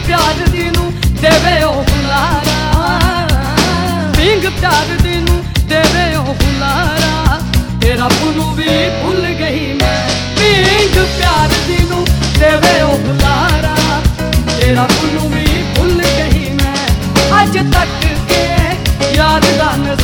प्यार दी नू देवे ओ हुलारा, पिंग प्यार दी नू देवे ओ हुलारा, ते रब नू भी भुल गई मैं। पिंग प्यार दी नू देवे ओ हुलारा, ते रब नू भी भुल गई मैं। अज तक के याद दा